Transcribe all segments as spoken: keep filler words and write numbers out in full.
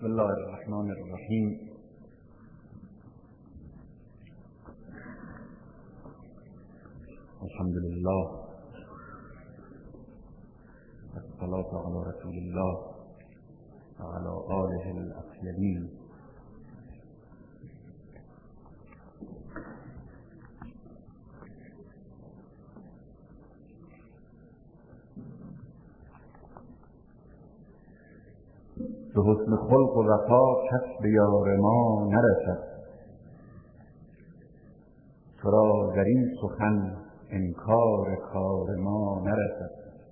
بسم الله الرحمن الرحیم. الحمد لله والصلاة على رسول الله وعلى آله الأطهرین. به حسن خلق و وفا کس به یار ما نرسد، تو را در این سخن انکار کار ما نرسد.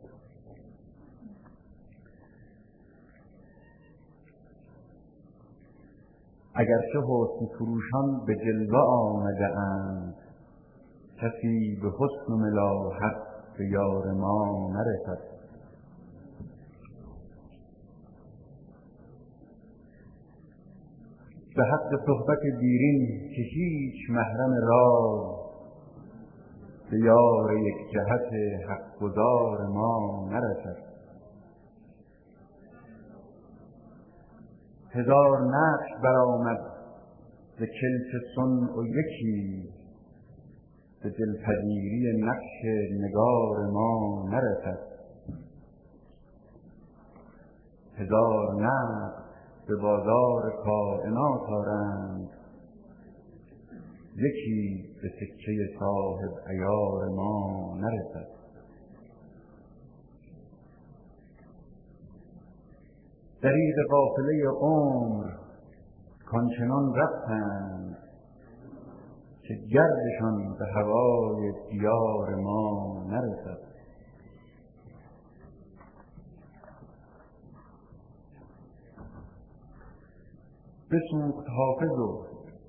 اگرچه حسن فروشان به جلوه آمده اند، کسی به حسن و ملاحت به یار ما نرسد. به حق صحبت دیرین که هیچ محرم راز، به یار یک جهت حق گزار ما نرسد. هزار نقش برآمد ز کلک صنع و یکی، به دلپذیری نقش نگار ما نرسد. هزار نقش به بازار کائنات آرند، یکی به سکه صاحب عیار ما نرسد. دریغ قافله عمر کانچنان رفتند، که گردشان به هوای دیار ما نرسد. بسوخت حافظ و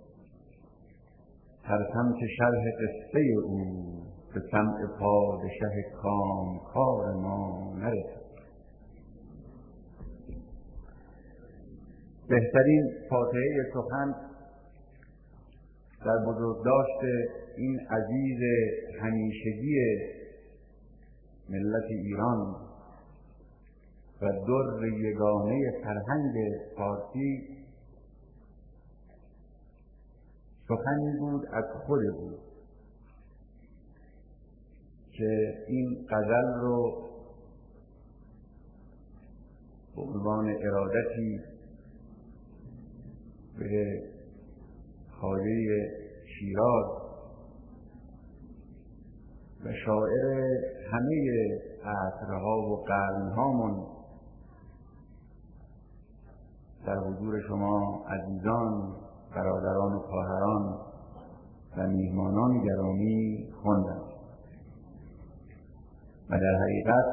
ترسم که شرح قصه او، به سمع پادشه کامکار ما نرسد. بهترین فاتحه سخن در بزرگداشت این عزیز همیشگی ملت ایران و در یگانه فرهنگ فارسی سخنی بود از خود بود که این غزل رو به عنوان ارادتی به خواجه شیراز و شاعر همه عصرها و قرنهامون در حضور شما عزیزان، برادران و خواهران و میهمانان گرامی خواندم و در حقیقت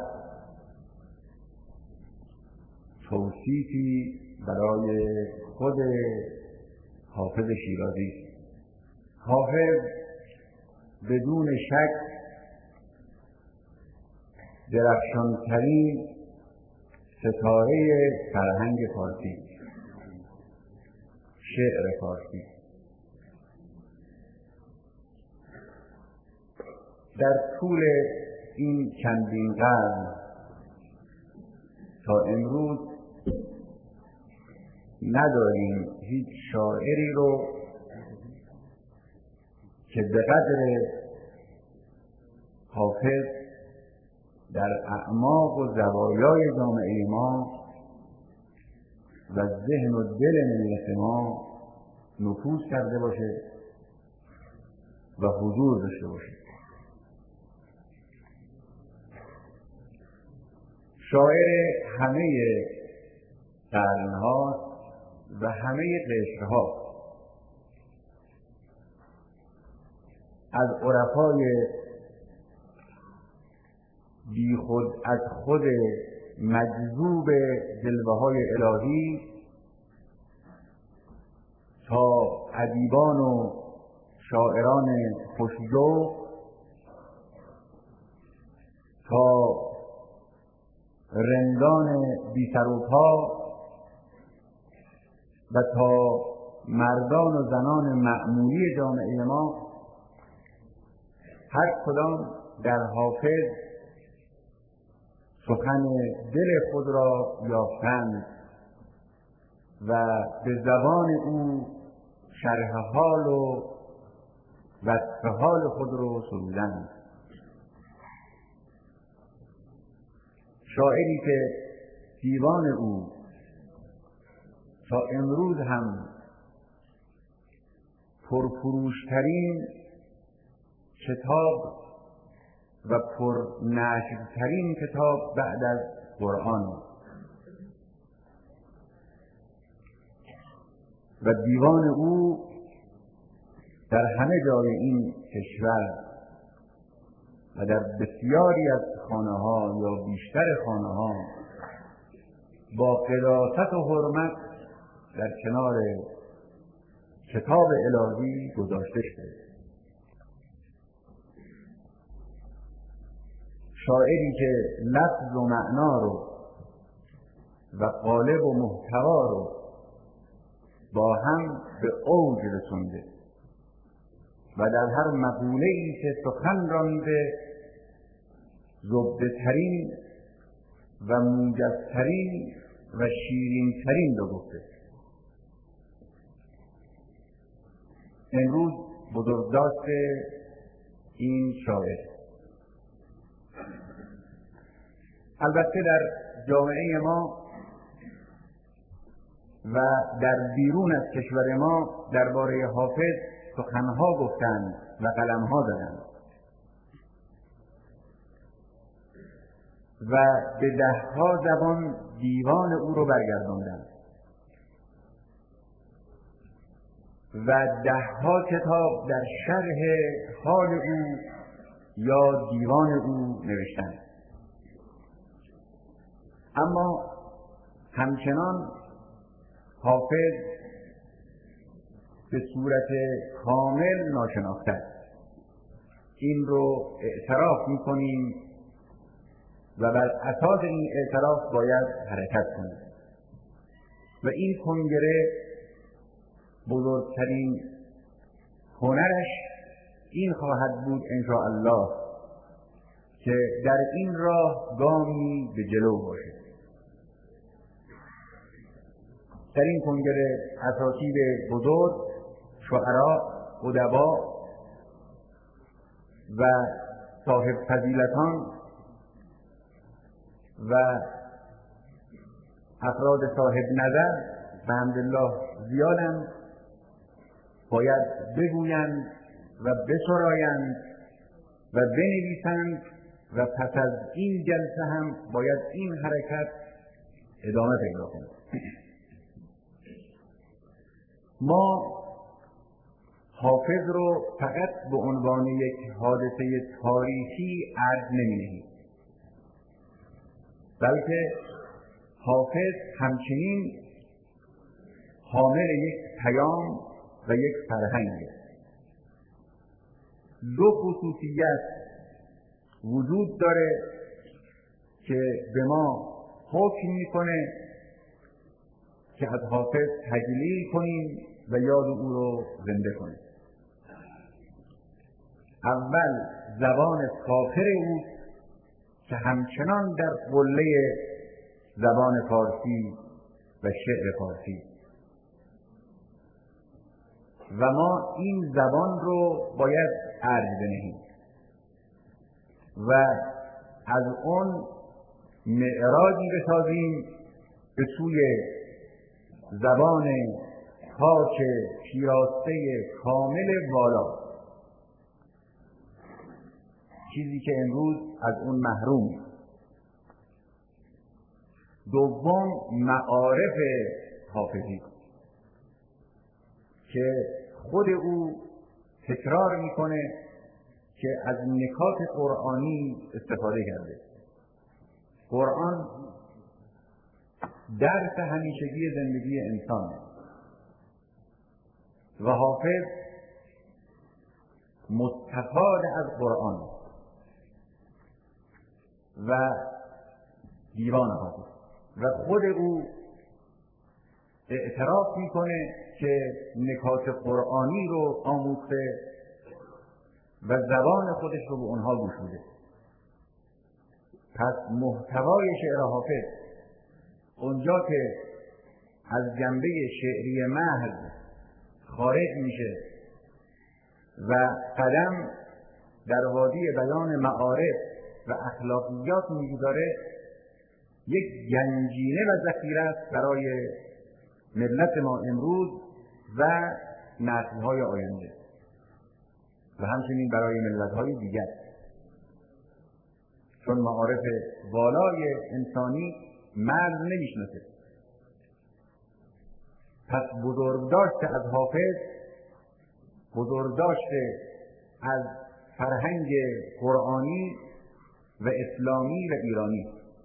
توصیفی برای خود حافظ شیرازی است. حافظ بدون شک درخشانترین ستاره فرهنگ فارسی، شعر فارسی. در طول این چندین قرن تا امروز نداریم هیچ شاعری رو که به قدر حافظ در اعماق و زوایای جامعه ما و ذهن و دل ملت ما نفوذ کرده باشه و حضور داشته باشه. شاعر همه قرن‌ها و همه قشرها، از عرفای بی خود از خود مجذوب جلوه‌های الهی تا ادیبان و شاعران خوش‌ذوق، تا رندان بی سر و پا و تا مردان و زنان معمولی جامعه ما، هر کدام در حافظ سخن دل خود را یافتند و به زبان او شرح حال و وصف حال خود رو سرودند. شاعری که دیوان او تا امروز هم پرفروشترین کتاب و پرنشرترین کتاب بعد از قرآن و دیوان او در همه جای این کشور و در بسیاری از خانه ها یا بیشتر خانه ها با قداست و حرمت در کنار کتاب الهی گذاشته شده. شاعری که لفظ و معنا رو و قالب و محتوا رو با هم به اوج رسونده و در هر مقوله ای که سخن رانده زبده ترین و موجز ترین و شیرین ترین رو گفته. امروز بزرگداشت این شاعر البته در جامعه ما و در بیرون از کشور ما درباره حافظ سخنها گفتند و قلمها زدند و به دهها زبان دیوان او رو برگرداندند و دهها کتاب در شرح حال او یا دیوان او نوشتند. اما همچنان حافظ به صورت کامل ناشناخته است. این رو اعتراف می‌کنیم و بر اساس این اعتراف باید حرکت کنیم و این کنگره بزرگترین هنرش این خواهد بود انشاءالله که در این راه گامی به جلو باشه. در این کنگره اساتید بزرگ، شعرا، ادبا و صاحب فضیلتان و افراد صاحب نظر بحمدالله زیادند باید بگویند و بسرایند و بنویسند و پس از این جلسه هم باید این حرکت ادامه پیدا کند. ما حافظ رو فقط به عنوان یک حادثه تاریخی عرض نمی‌نهیم، بلکه حافظ همچنین حامل یک پیام و یک فرهنگ. دو خصوصیت وجود داره که به ما حکم میکنه که از حافظ تجلیل کنیم و یاد او رو زنده کنیم. اول زبان فاخر او که همچنان در قله زبان فارسی و شعر فارسی و ما این زبان رو باید ارج بنهیم و از اون معراجی بسازیم به سوی زبان پاک پیراسته کامل والا، چیزی که امروز از اون محروم. دوم معارف حافظی که خود او تکرار میکنه که از نکات قرآنی استفاده کرده. قرآن درس همیشگی زندگی انسان و حافظ مستفاد از قرآن و دیوان حافظ و خود او اعتراف میکنه که نکات قرآنی رو آموخته و زبان خودش رو به اونها گشوده. پس محتوای شعر حافظ اونجا که از جنبه شعری محض خارج میشه و قدم در وادی بیان معارف و اخلاقیات میگذاره، یک گنجینه و ذخیره است برای ملت ما امروز و نسل‌های آینده و همچنین برای ملت‌های دیگر، چون معارف والای انسانی مرز نمیشناسه. پس بزرگداشت از حافظ بزرگداشت از فرهنگ قرآنی و اسلامی و ایرانی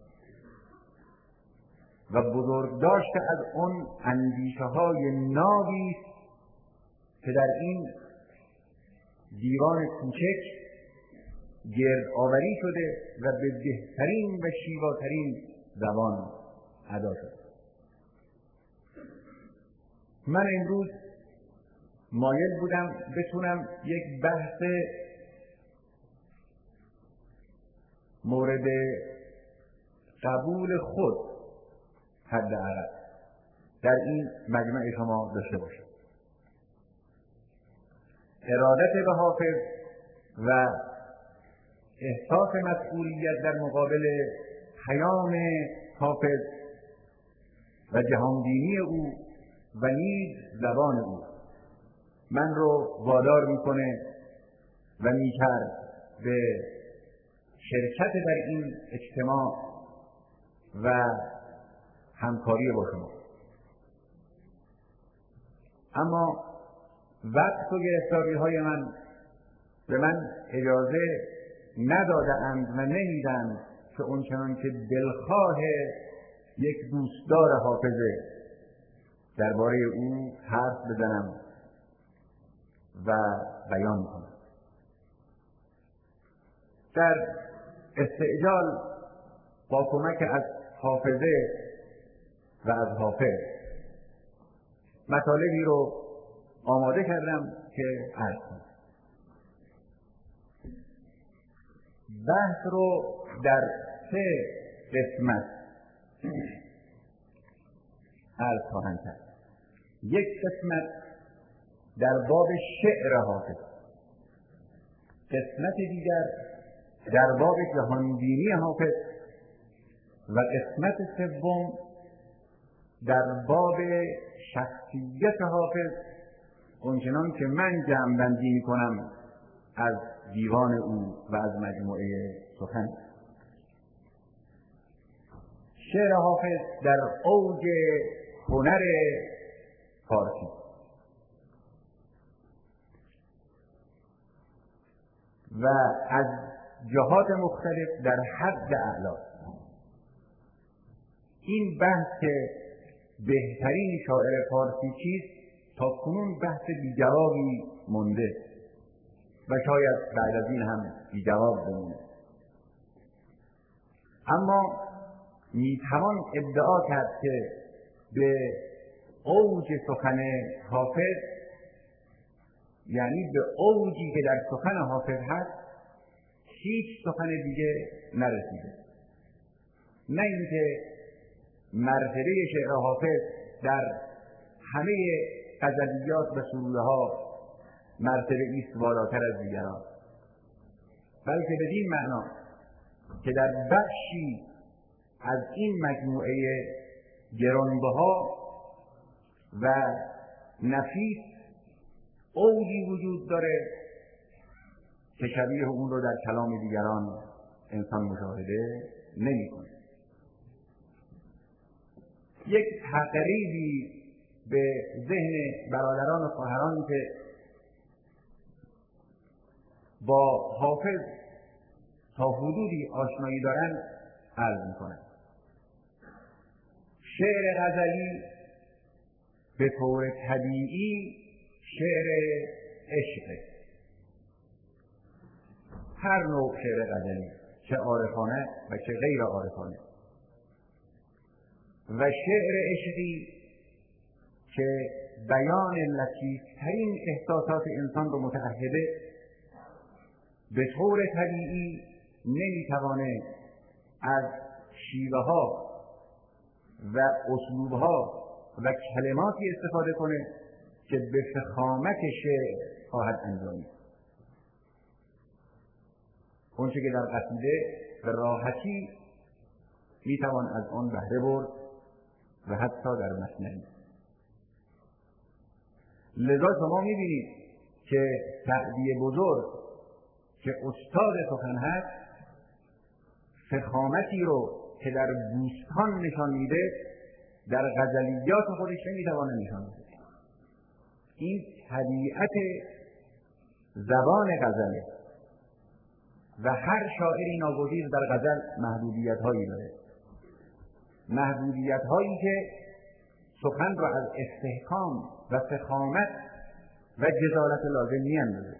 و بزرگداشت از اون اندیشه های نابی که در این دیوان کوچک گرد آوری شده و به بهترین و شیواترین زبان ادا شده. من امروز مایل بودم بتونم یک بحث مورد قبول خود حداقل در این مجمع شما داشته باشم. ارادت به حافظ و احساس مسئولیت در مقابل پیام حافظ و جهانبینی او و نیز زبان او من رو وادار میکنه و میکرد به شرکت در این اجتماع و همکاری با شما. اما وقت و گرفتاری های من به من اجازه نداده‌اند و نمیدن که اون چنان که دلخواه یک دوستدار حافظه درباره او حرف بزنم و بیان کنم. در استعجال با کمک از حافظه و از حافظ مطالبی رو آماده کردم که عرض کنم. بحث رو در سه قسمت عرض خواهم کرد. یک قسمت در باب شعر حافظ، قسمت دیگر در باب جهانبینی حافظ و قسمت سوم در باب شخصیت حافظ اونچنان که من جمع‌بندی می‌کنم از دیوان او و از مجموعه سخن. شعر حافظ در اوج هنر فارسی و از جهات مختلف در حد اعلا. این بحث که بهترین شاعر فارسی چیست تا کنون بحث بی‌جوابی مونده و شاید بعد از این هم بی‌جواب بمونه. اما میتوان ادعا کرد که به اوج سخن حافظ، یعنی به اوجی که در سخن حافظ هست، هیچ سخن دیگه نرسیده. نه اینکه مرتبه شعر حافظ در همه غزلیات و سروده ها مرتبه ایست بالاتر از دیگران، بلکه بدین معنا که در بخشی از این مجموعه گرانبها و نفیس اوجی وجود داره که شبیه اون رو در کلام دیگران انسان مشاهده نمی‌کنه. یک تقریبی به ذهن برادران و خواهرانی که با حافظ تا حدودی آشنایی دارن عرض میکنن. شعر غزلی به طور طبیعی شعر عشق، هر نوع شعر غزلی، چه عارفانه و چه غیر عارفانه، و شعر عشقی که بیان لطیفترین احساسات انسان رو متعهده، به طور طبیعی نمیتوانه از شیوه ها و اسلوب ها و کلماتی استفاده کنه که به فخامت شعر خواهد انجامید. اون چه که در قصیده به راحتی میتوان از آن بهره برد و حتی در مثنوی. لذا شما میبینید که سعدی بزرگ که استاد سخن هست، فخامتی رو که در بوستان نشان میده در غزلیات خودش نمیتوانه نشان بده. این طبیعت زبان غزله و هر شاعری ناگزیر در غزل محدودیت هایی داره، محدودیت هایی که سخن را از استحکام و فخامت و جزالت لازم میاندازه.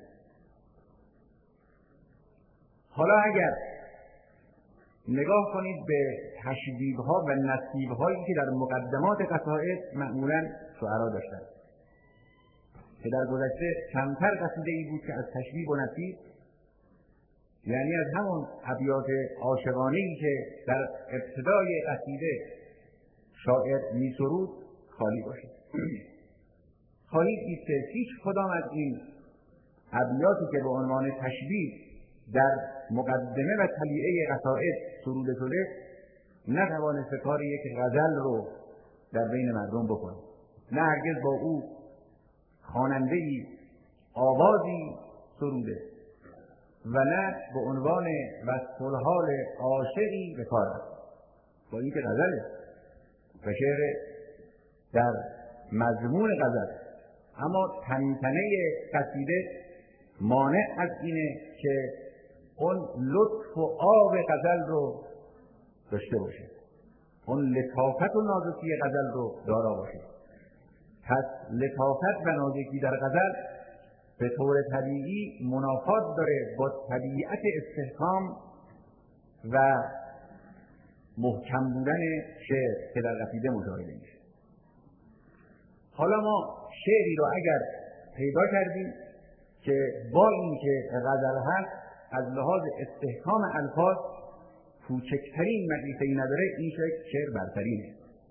حالا اگر نگاه کنید به تشبیه ها و نصیب هایی که در مقدمات قصائد معمولا شعرا داشتن که در گذشته کمتر قصیده ای بود که از تشبیه و نصیب، یعنی از همون ابیات عاشقانه ای که در ابتدای قصیده شاعر می سرود خالی باشه. خواهید دید که هیچ کدام از این ابیاتی که به عنوان تشبیه در مقدمه و طلیعه قصائد سروده شده نتوانسته کار یک غزل رو در بین مردم بکنه، نه هرگز با او خواننده‌ای آوازی سروده و نه به عنوان وصف الحال عاشقی به کار است. با اینکه غزله و شعر در مضمون غزل، اما تنتنه قصیده مانع از اینه که اون لطف و آب غزل رو داشته باشه، اون لطافت و نازکی غزل رو دارا باشه. پس لطافت و نازکی در غزل به طور طبیعی منافات داره با طبیعت استحکام و محکم بودن شعر که در قصیده مشاهده میشه. حالا ما شعری رو اگر پیدا کردیم که با این که غزل هست از لحاظ استحکام الفاظ کوچکترین مقیسه‌ای نداره، این شعر برترینه.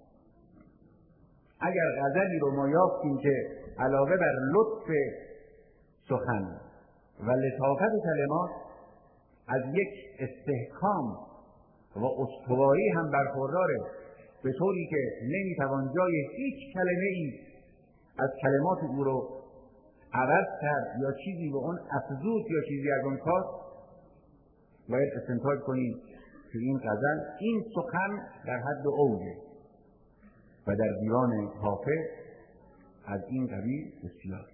اگر غزلی رو ما یافتیم که علاوه بر لطف سخن و لطافت کلمات از یک استحکام و استوایی هم برخورداره، به طوری که نمیتوان جای هیچ کلمه ای از کلمات او رو عوض کرد یا چیزی به اون افزود یا چیزی از اون کاست، باید استنتاج کنیم که این غزل، این سخن در حد اوجه و در دیوان حافظ از این قبیل بسیار.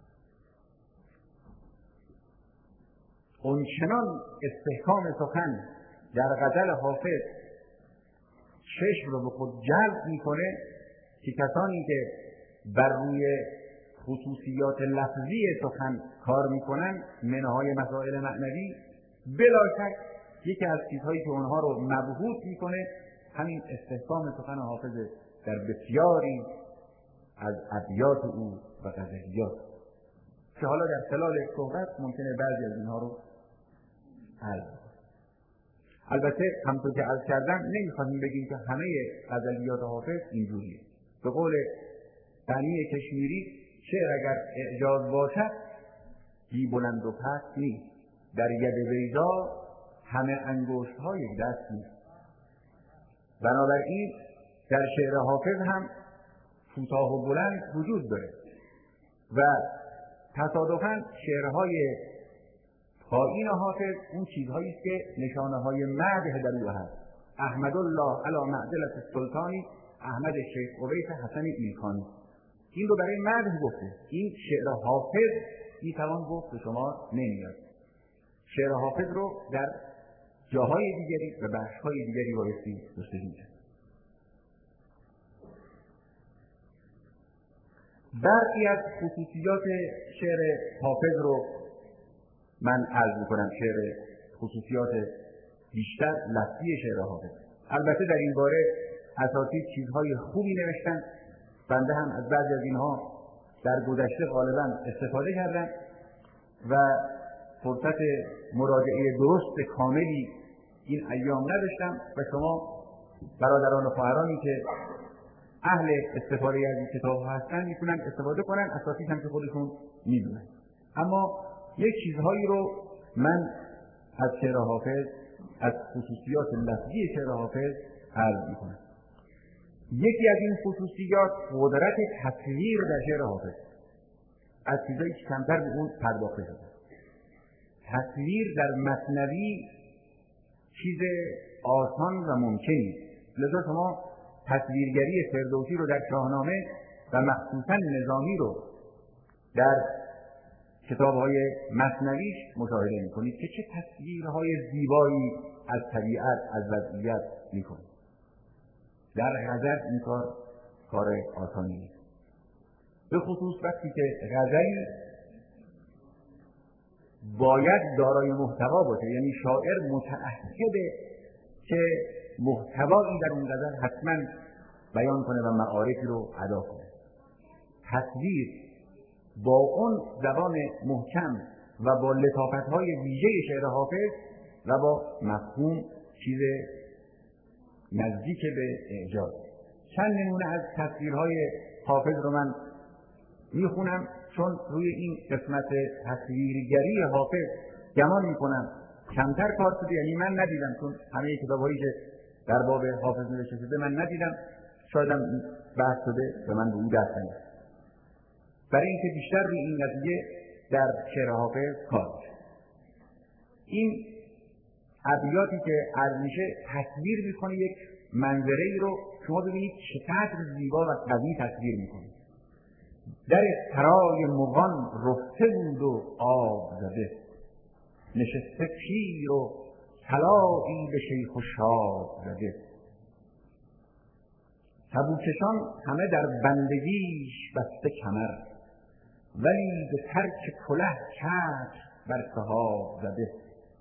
اونچنان استحکام سخن در غزل حافظ چشم رو به خود جلب میکنه که کسانی که بر روی خصوصیات لفظی سخن کار میکنن، منهای مسائل معنوی، بلا شک یکی از چیزهایی که اونها رو مبهوت میکنه همین استحکام سخن حافظ در بسیاری از ابیات او و غزلیات، که حالا در خلال صحبت ممکنه بعضی از اینها رو عرض کنم. البته همونطور که عرض کردم نمیخوایم بگیم که همه غزلیات حافظ اینجوریه. به قول بنی کشمیری، شعر اگر اعجاز باشد بی بلند و پست نیست، در ید بیضا همه انگشت ها یک دست نیست. بنابراین در شعر حافظ هم کوتاه و بلند وجود داره و تصادفاً شعرهای پایین حافظ اون چیزهایی است که نشانه های مدح در او هست. احمد الله علی معدلة السلطانی، احمد شیخ اویس حسن ایلخانی، این رو برای مدح گفته. این شعر حافظ میتوان گفت به شما نمیاد. شعر حافظ رو در جاهای دیگری و بخش‌های دیگری بایستی جستجو کرد. برخی از خصوصیات شعر حافظ رو من عرض میکنم، شعر خصوصیات بیشتر لفظی شعر حافظ. البته در این باره اساتید چیزهای خوبی نوشتن، بنده هم از بعضی از اینها در گذشته غالبا استفاده کردم و فرصت مراجعه درست کاملی این ایام نداشتم و شما برادران و خواهرانی که اهل استفاده از این کتاب هستن میتونن استفاده کنن، اساسیش هم که خودشون میدونن. اما یک چیزهایی رو من از شعر حافظ، از خصوصیات لفظی شعر حافظ عرض میکنم. یکی از این خصوصیات قدرت تصویر در شعر حافظ، از چیزایی که کمتر به اون پرداخته شده. تصویر در مثنوی چیز آسان و ممکنی، لذا شما تصویرگری فردوسی رو در شاهنامه و مخصوصا نظامی رو در کتاب‌های مثنویش مشاهده می‌کنید که چه تصویرهای زیبایی از طبیعت، از وضعیت می‌کنه. در غزل این کار کار آسانی نیست، به خصوص وقتی که غزل باید دارای محتوا باشه، یعنی شاعر متعهده که محتوایی در اون غزل حتما بیان کنه و معارفی رو ادا کنه. تصویر با اون زبان محکم و با لطافت‌های ویژه شعر حافظ و با مفهوم چیز نزدیک به اعجاز. چند نمونه از تصویرهای حافظ رو من میخونم، چون روی این قسمت تصویرگری حافظ گمان میکنم کمتر کار شده، یعنی من ندیدم، چون همه کتاب‌هایی که در باب حافظ نوشته شده من ندیدم، شایدم بحث شده و من به اون دست نمی‌کنم، برای اینکه بیشتر روی این قضیه در شعر حافظ کار میشه. این ابیاتی که عرض میشه تصویر میکنه یک منظره‌ای رو، شما ببینید چقدر زیبا و قوی تصویر میکنه. در سرای مغان رفته بود و آب زده، نشسته پیر و طلایی به شیخ و شاب زده. سبوکشان همه در بندگیش بسته کمر، ولی به ترک کله چتر بر سحاب زده.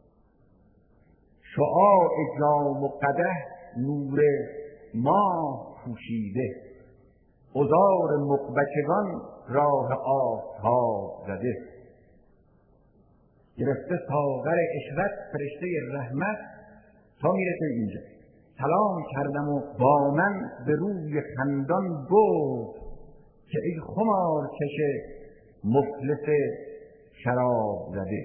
شعاع جام و قدح نور ماه پوشیده، عذار مغبچگان راه آفتاب زده. گرفته ساغر عشرت فرشته رحمت تا میرسه اینجا. سلام کردم و با من به روی خندان گفت، که ای خمار کش مفلس شراب زده.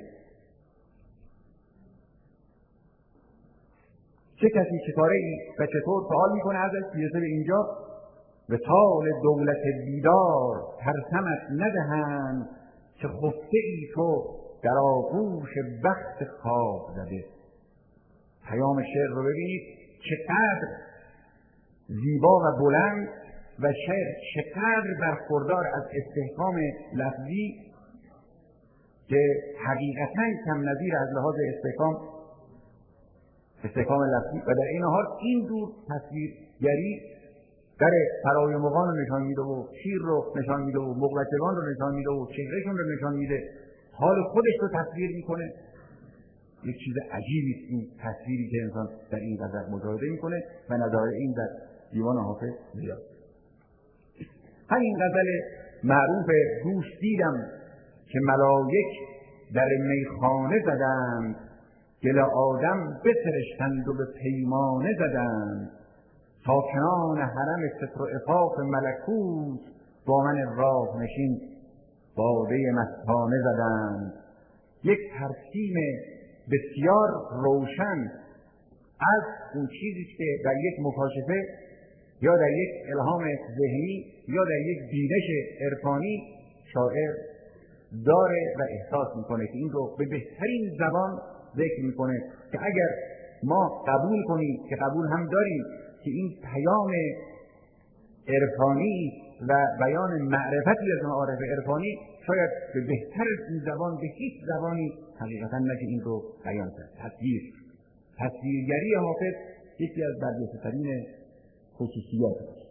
چه کسی چه کاره ای و چطور سوال میکنه ازش میرسه به اینجا. به طال دولت بیدار ترسمت ندهند، که خفته ای تو در آغوش بخت خواب زده. پیام شعر رو ببینید چقدر زیبا و بلند، و شعر چقدر برخوردار از استحکام لفظی که حقیقتاً کم نظیر از لحاظ استحکام استحکام لفظی، و در این حال این دور تصویرگری در سرای مغان رو نشان میده و شیر رو نشان میده و مغبچگان رو نشان میده و چهرهشون رو نشان میده، حال خودش رو تصویر میکنه. یک چیز عجیبی است این تصویری که انسان در این غزل مشاهده میکنه و نظاره این در دیوان حافظ زیاد. همین غزل معروف دوش دیدم که ملائک در میخانه زدند، گل آدم بسرشتند و به پیمانه زدند. ساکنان حرم ستر و عفاف ملکوت، با من راه نشین باده مستانه زدند. یک ترسیم بسیار روشن از اون چیزی که در یک مکاشفه یا در یک الهام ذهنی یا در یک بینش عرفانی شاعر داره و احساس میکنه که این رو به بهترین زبان ذکر میکنه که اگر ما قبول کنیم، که قبول هم داریم، که این پیام عرفانی و بیان معرفتی از معارف عرفانی شاید به بهتر از این زبان به هیچ زبانی حقیقتا نشه این رو بیان کرد. تصویر تصویرگری حافظ یکی از برجسته‌ترین خصوصیات است.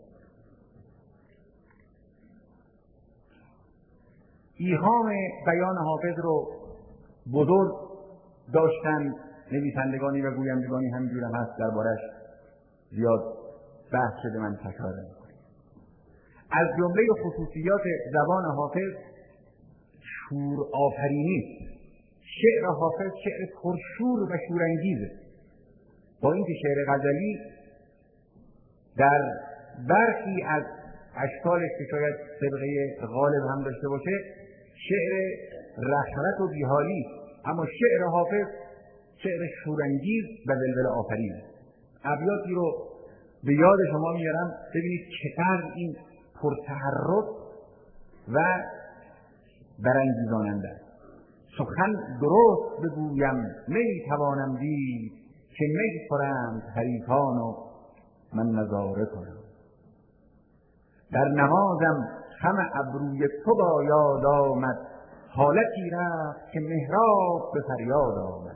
ایهام بیان حافظ رو بزرگ داشتن نویسندگانی و گویندگانی، همینجور هم هست دربارش زیاد بحث شده، من تکرار نمی‌کنم. از جمله خصوصیات زبان حافظ شور آفرینی. شعر حافظ شعر پرشور و شورانگیزه، با اینکه شعر غزلی در برخی از اشکالش که شاید سابقه غالب هم داشته باشه شعر رخرت و بیحالی، اما شعر حافظ شعر شورانگیز و ولوله آفرین. ابیاتی رو به یاد شما میارم ببینید چقدر این پرتحرک و برانگیزاننده است. سخن درست بگویم نمیتوانم دید، که می خورند حریفان و من نظاره کنم. در نمازم خم ابروی تو با یاد آمد، حالتی رفت که محراب به فریاد آمد.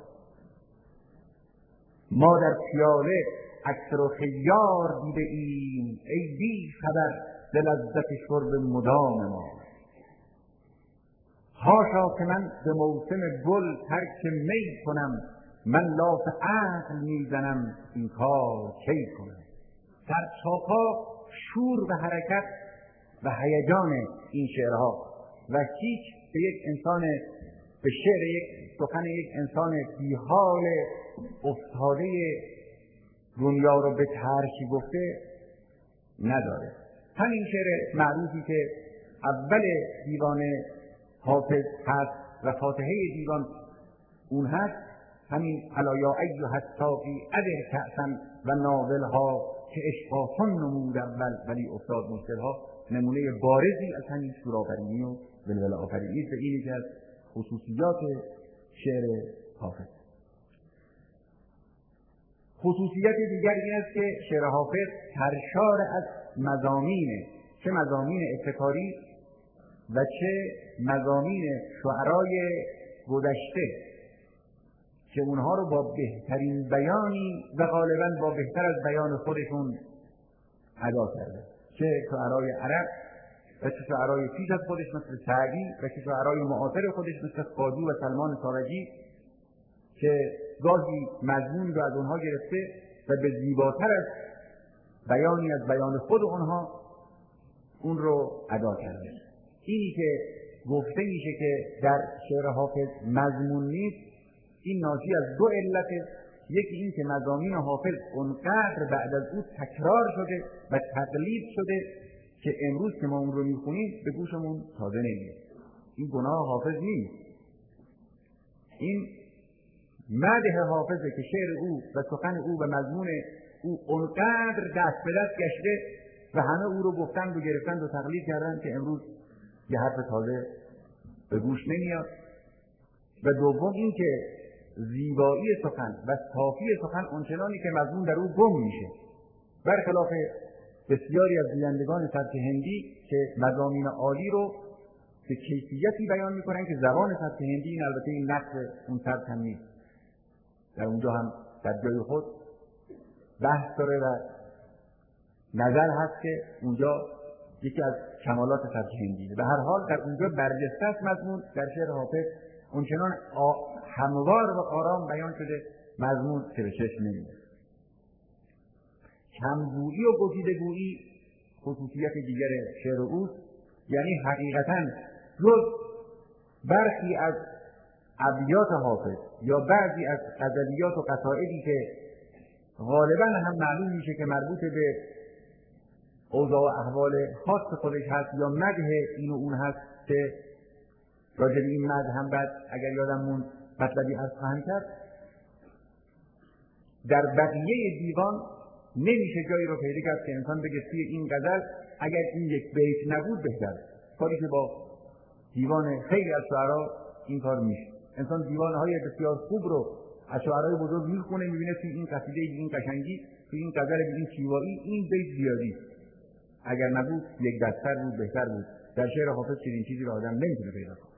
ما در پیاله عکس رخ یار دیده ایم، ای بی خبر ز لذت شرب مدام ما. حاشا که من به موسم گل ترک می کنم، من لاف عقل میزنم این کار کی کنم. در چاپا شور و حرکت و هیجان این شعرها و هیچ به یک انسان، به شعر یک سخن یک انسان بیحال افتاده دنیا رو به ترکی گفته نداره. همین شعر معروفی که اول دیوان حافظ هست و فاتحه دیوان اون هست، همین الا یا ایها الساقی ادر کأسا و ناولها، که اشقاطان نمود اول ولی افتاد مشکلها، نمونه بارزی از همین شورآفرینی و ولوله آفرینی است. این یکی از خصوصیات شعر حافظ. خصوصیت دیگر این است که شعر حافظ سرشار از مضامین، چه مضامین ابتکاری و چه مضامین شعرای گذشته، که اونها رو با بهترین بیانی و غالبا با بهتر از بیان خودشون ادا کرده، چه شعرای عرب و چه شعرای پیش از خودش مثل سعدی و چه شعرای معاصر خودش مثل خواجو و سلمان سارجی، که گاهی مضمون رو از اونها گرفته و به زیباتر از بیانی از بیان خود اونها اون رو ادا کرده. اینی که گفته میشه که در شعر حافظ مضمون نیست، این ناشی از دو علت. یکی این که مضامین حافظ اونقدر بعد از او تکرار شده و تقلید شده که امروز که ما اون رو میخونیم به گوشمون تازه نمیاد. این گناه حافظ نیست، این مدح حافظه که شعر او و سخن او و مضمون او اونقدر دست به دست گشته و همه او رو گفتند و گرفتند و تقلید کردند که امروز یه حرف تازه به گوش نمیاد. و دوم این که زیبایی سخن و صافی سخن اونچنانی که مضمون در او گم میشه، برخلاف بسیاری از گویندگان سبک هندی که مضامین عالی رو به کیفیتی بیان میکنن که زبان سبک هندی، این البته این نقص اون سبک هم نیست، در اونجا هم در جای خود بحث داره و نظر هست که اونجا یکی از کمالات سبک هندیه. به هر حال در اونجا برجسته است مضمون، در شعر حافظ اونچنان هموار و آرام بیان شده مضمون که به چشم نمیاد. کمگویی و گزیدگویی خصوصیت دیگر شعر اوست، یعنی حقیقتاً جز برخی از ابیات حافظ یا بعضی از غزلیات و قصائدی که غالباً هم معلوم میشه که مربوط به اوضاع و احوال خاص خودش هست یا مدح این و اون هست که راجع به این مدح هم بعد اگر یادم موند مطلبی عرض خواهم کرد، در بقیه دیوان نمیشه جایی رو پیدا کرد که انسان بگه توی این غزل اگر این یک بیت نبود بهتر، کاری که با دیوان خیلی از شعرا این کار میشه. انسان دیوانهای بسیار خوب رو از شعرهای بزرگ میخونه، میبینه توی این قصیده این قشنگی، توی این غزل این شیوایی این بیت زیادی، اگر نبود یک دستر بود بهتر بود. در شعر حافظ چنین چیزی رو آدم نمیتونه پیدا کنه.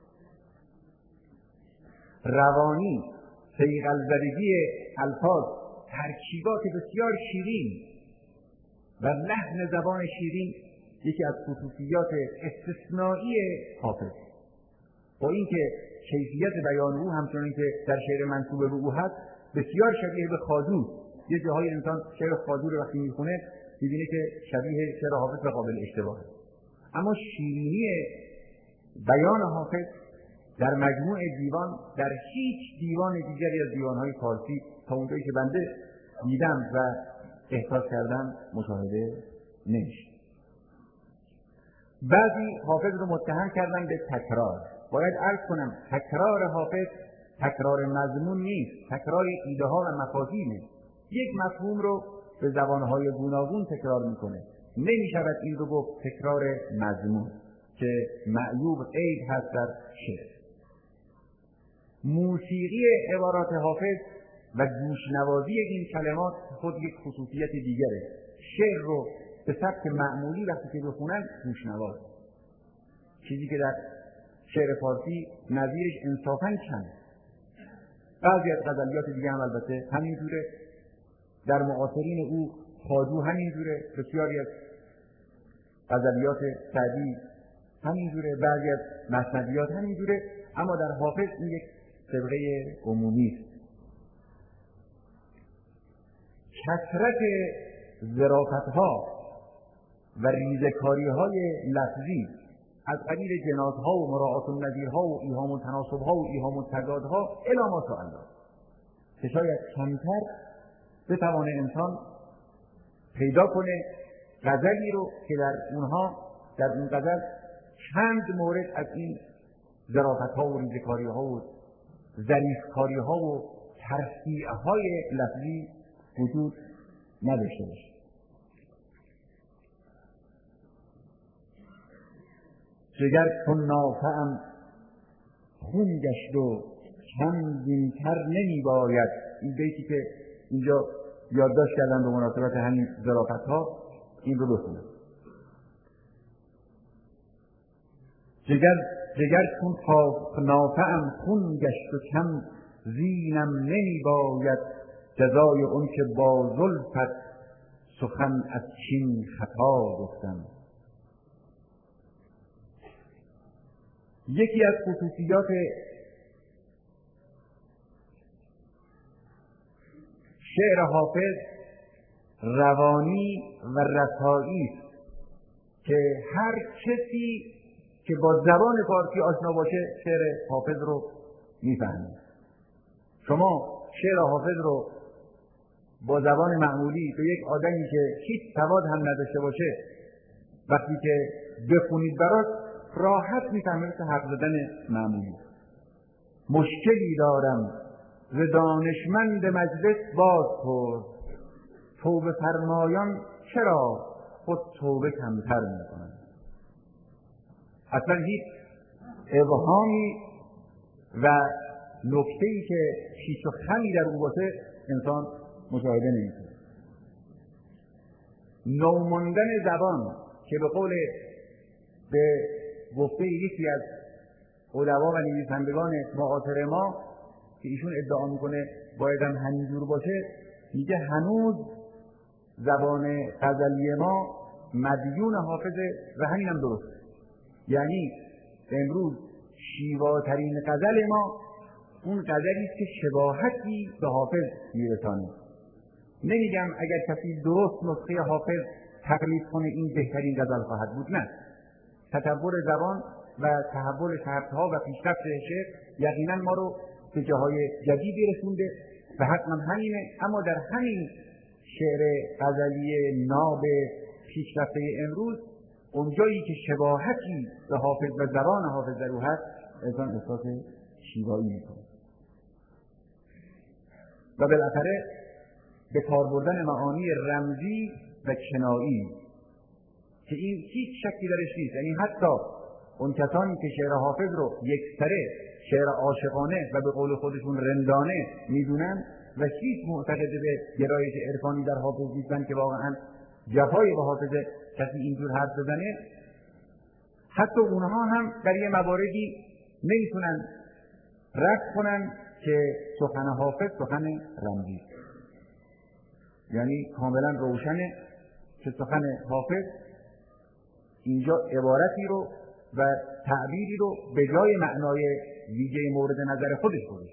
روانی، صیقل زدگی الفاظ، ترکیبات بسیار شیرین و لحن زبان شیرین یکی از خصوصیات استثنایی حافظ. با اینکه کیفیت بیان او همچنین که در شعر منسوب به او هست بسیار شبیه به خواجو، یه جاهای انسان شعر خواجو رو وقتی میخونه میبینه که شبیه شعر حافظ و قابل اشتباهه، اما شیرینی بیان حافظ در مجموع دیوان در هیچ دیوان دیگری از دیوانهای فارسی تا اونجایی که بنده دیدم و احساس کردم مشاهده نمیشه. بعضی حافظ رو متهم کردن به تکرار. باید عرض کنم تکرار حافظ تکرار مضمون نیست، تکرار ایده ها و مفاهیمه. یک مفهوم رو به زبانهای گوناگون تکرار میکنه. نمیشود این رو گفت تکرار مضمون که معیوب عیب هست در شعر. موسیقی عبارات حافظ و گوشنوازی این کلمات خود یک خصوصیت دیگره. شعر رو به سبک معمولی وقتی که بخونن گوشنواز، چیزی که در شعر فارسی نظیرش انصافاً کمه. بعضی از غزلیات دیگه هم البته همینجوره، در معاصرین او خواجو همینجوره، بسیاری از غزلیات سعدی همینجوره، بعضی از مثنویات همینجوره، اما در حافظ این یک طبقه عمومی است. کثرت ظرافت‌ها و ریزکاری‌های لفظی از قبیل جنازها و مراعات النظیرها و ایهام التناسبها و ایهام التضادها الی ما شاء الله که شاید کمتر بتوانه انسان پیدا کنه غزلی رو که در اونها در اون غزل چند مورد از این ظرافت‌ها و ریزکاری‌ها و ظریف‌کاری‌ها و ترفیع‌های لفظی وجود نداشته باشه. جگر چون نافه‌ام خون گشت و چندین تر نمی باید. این بیتی که اینجا یادداشت کردن به مناسبت همین ظرافت‌ها، این رو بخونم. جگر جگر چون نافه‌ام خون گشت و کم زینم نمی باید، جزای اون که با زلفت سخن از چین خطا گفتم. یکی از خصوصیات شعر حافظ روانی و رسایی است که هر کسی که با زبان فارسی آشنا باشه شعر حافظ رو میفهمه. شما شعر حافظ رو با زبان معمولی به یک آدمی که هیچ سواد هم نداشته باشه وقتی که بخونید براش راحت میفهمید که حرف زدن معمولی. مشکلی دارم ز دانشمند مجلس باز پرس، توبه فرمایان چرا خود توبه کمتر میکنند. اصلا هیچ ابهامی و نکته‌ای که پیچ و خمی در او باشه انسان مشاهده نمیکنه. نوماندن زبان که به قول به گفته یکی از علما و نویسندگان معاصر ما که ایشون ادعا میکنه باید هم همینجور باشه، میگه هنوز زبان غزلی ما مدیون حافظه و همینم درسته. یعنی امروز شیواترین غزل ما اون غزلی است که شباهتی به حافظ میرسانه. نمیگم اگر کسی درست نسخه حافظ تقلید کنه این بهترین غزل خواهد بود، نه. تطور زبان و تحول شرطها و پیشرفت شعر یقینا ما رو به جاهای جدیدی رسونده و حتما همینه، اما در همین شعر غزلی ناب پیشرفته امروز اونجایی که شباهتی به حافظ و زبان حافظ در او هست انسان احساس شیوایی میکنه و بالاخره به کار بردن معانی رمزی و کنایی که این هیچ شکی درش نیست. یعنی حتی اون کسانی که شعر حافظ رو یکسره شعر عاشقانه و به قول خودشون رندانه میدونن و هیچ معتقد به گرایش عرفانی در حافظ نیستن که واقعا جفای به حافظ کسی اینجور حرف بزنه، حتی اونها هم در یه مواردی نمیتونن رد کنن که سخن حافظ سخن رمزی. یعنی کاملا روشنه که سخن حافظ اینجا عبارتی رو و تعبیری رو به جای معنای ویژه مورد نظر خودش گذاشته.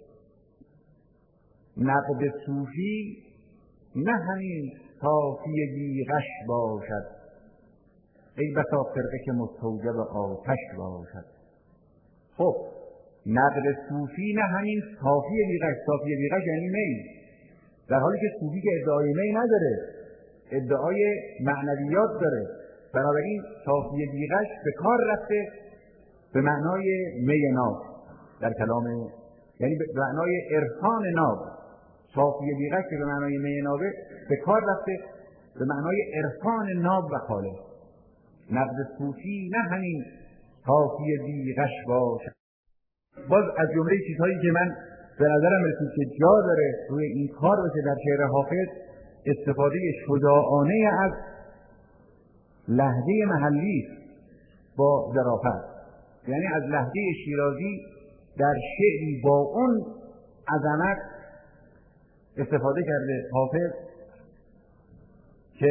نقد صوفی نه همین صافی غش باشد، ای بسا فرقه که مستوجب آتش باشد. خب نقد صوفی نه همین صافی بیغش. صافی بیغش یعنی می، در حالی که صوفی که ادعای می نداره ادعای معنویات داره. بنابراین صافی بیغش به کار رفته به معنای می ناب در کلام، یعنی به معنای عرفان ناب. صافی بیغش که به معنای می نابه به کار رفته به معنای عرفان ناب و خالص. نقد صوفی نه همین صافی بیغش باشه. باز از جمله چیزهایی که من به نظرم رسید که جا داره روی این کار بشه در شعر حافظ، استفاده شجاعانه از لهجه محلی با ظرافت. یعنی از لهجه شیرازی در شعری با اون عظمت استفاده کرده حافظ که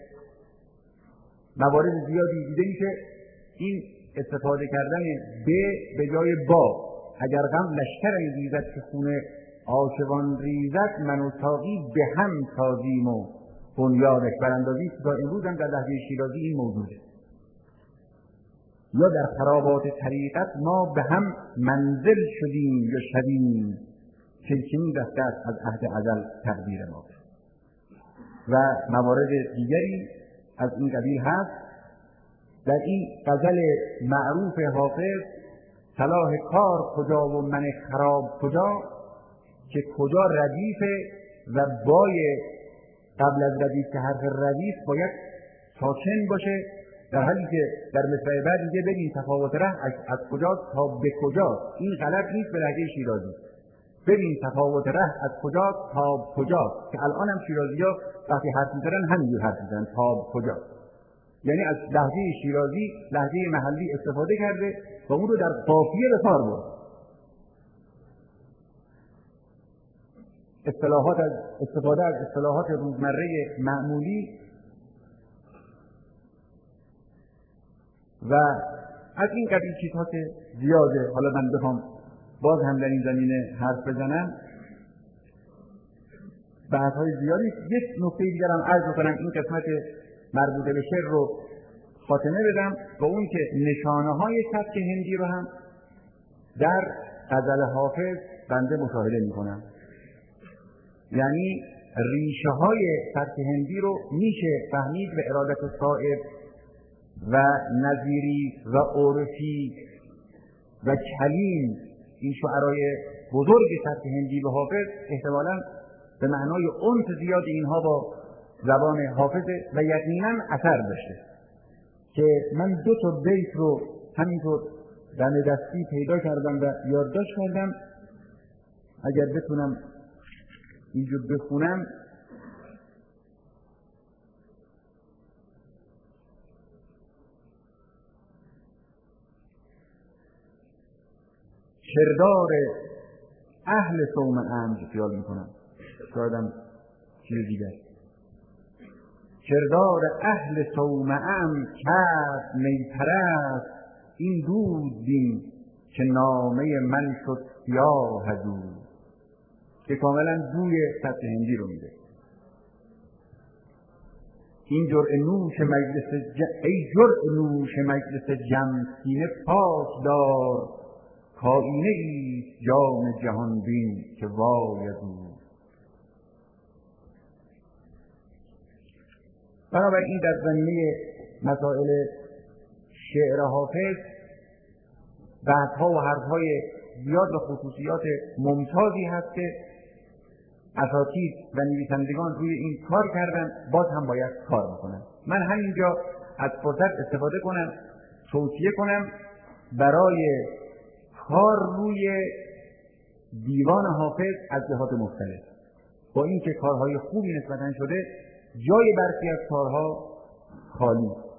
موارد زیادی دیده میشه این استفاده کردن به به جای با. اگر غم لشکر انگیزد که خونه عاشقان ریزد، من و ساقی به هم سازیم و بنیادش براندازی. تا امروز هم در لهجه شیرازی این موجوده. یا در خرابات طریقت ما به هم منزل شدیم یا شدیم، چلچینی دسته است از عهد ازل تقدیر ما. و موارد دیگری از این قبیل هست. در این غزل معروف حافظ صلاح کار کجا و من خراب کجا، که کجا ردیفه و بای قبل از ردیف که حرف ردیف باید ساکن باشه، در حالی که در مصرع بعد میگه ببین تفاوت ره از کجا تا به کجا. این غلط نیست به لهجه شیرازی. ببین تفاوت ره از کجا تا کجا، که الان هم شیرازی‌ها وقتی حرف می‌زنن همینجور حرف می‌زنن تا کجا. یعنی از لهجه شیرازی لهجه محلی استفاده کرده و اون رو در قافیه به کار برد. اصطلاحات از استفاده از اصطلاحات روزمره معمولی و از این قبیل چیزها که زیاده. حالا من بخوام باز هم در این زمینه حرف بزنم، بحث‌های زیادی. یک نکته دیگر هم عرض بکنم، این قسمت مربوط به شعر رو خاتمه بدم با اون که نشانه‌های سبک هندی رو هم در غزل حافظ بنده مشاهده می‌کنم. یعنی ریشه های سبک هندی رو میشه فهمید به ارادت صائب و نظیری و عرفی و کلیم، این شعرهای بزرگ سبک هندی به حافظ احتمالاً به معنای انس زیاد اینها با زبان حافظ و یقیناً اثر داشته. که من دو تا بیت رو همینطور دم دستی پیدا کردم و یادداشت کردم، اگر بتونم اینجور بخونم. کردار اهل صومعه خیال میکنم، شایدم چیز دیگر. کردار اهل صومعه کرد میپرست، این دود بین که نامه من شد سیاه دود، که کاملا بوی سبک هندی رو میده. این جرعه نوش مجلس ج... ای جرعه نوش مجلس جم سینه پاک دار، کائینه ایست جام جهان بین که وای دود. بنابراین در زمینه مسائل شعر حافظ بحث‌ها و حرف‌های زیاد و خصوصیات ممتازی هست که اساتید و نویسندگان روی این کار کردن، باز هم باید کار بکنن. من همینجا از فرصت استفاده کنم توصیه کنم برای کار روی دیوان حافظ از جهات مختلف. با اینکه کارهای خوبی نسبتاً شده، جای برخی از کارها خالی